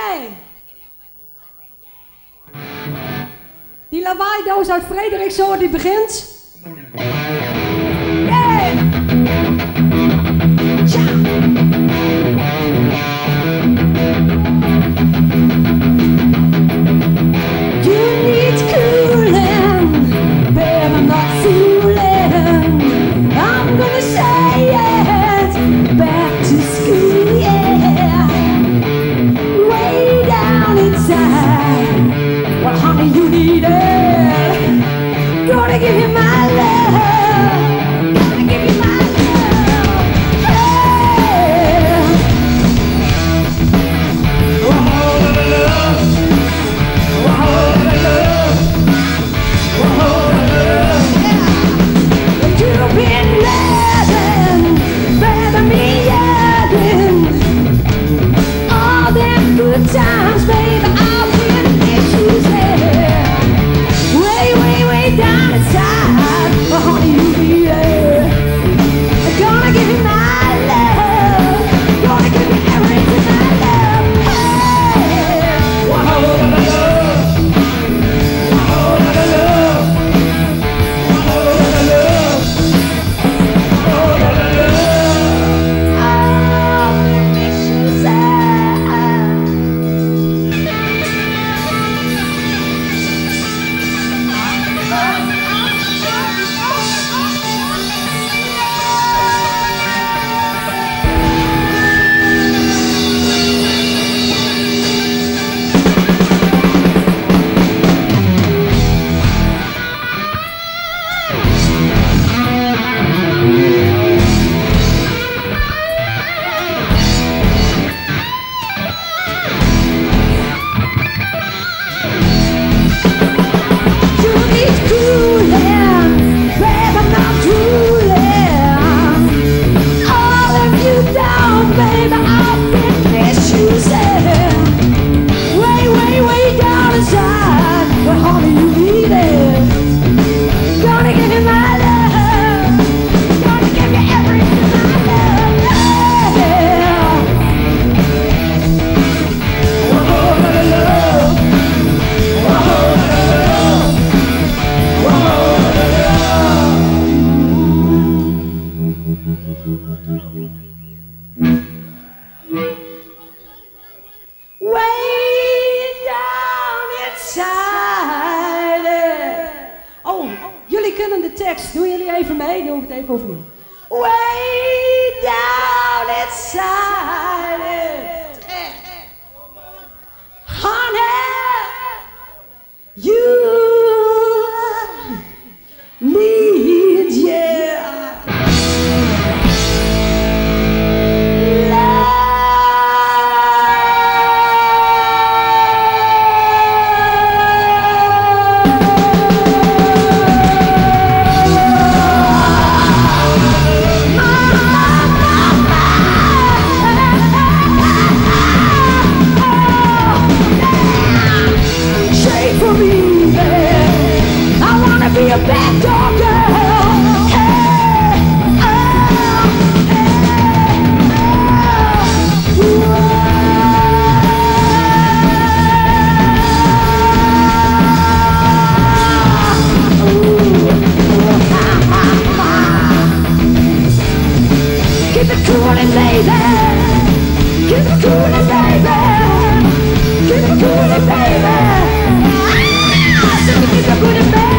Die lawaaidoos uit Frederiksoord die begint. Yeah! Tja! You need cooling, babe, I'm not fooling. I'm gonna say it, back to school, yeah. Way down inside, well honey you need it. Gonna give you my love, gonna give you my love, hey. Oh, love. You've been living, baby, me yagging. All them good times, baby, I've been issues way, way, way down inside. Oh, honey, you need it. I'm gonna give you my love, gonna give you everything I love. Hey, whoa, doen jullie even mee? Doen we het even overnieuw. Way down inside it. Honey, you need be a bad dog girl. Hey, keep it coolin', baby. Keep it coolin', baby. Keep it coolin', baby. Keep it coolin', baby.